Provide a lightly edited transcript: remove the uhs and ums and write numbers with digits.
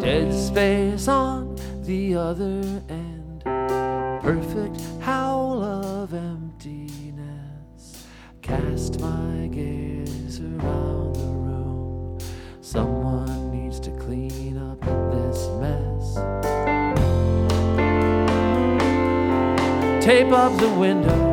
Dead space on the other end. Perfect howl of emptiness. Cast my gaze around the room. Someone needs to clean up this mess. Tape up the window.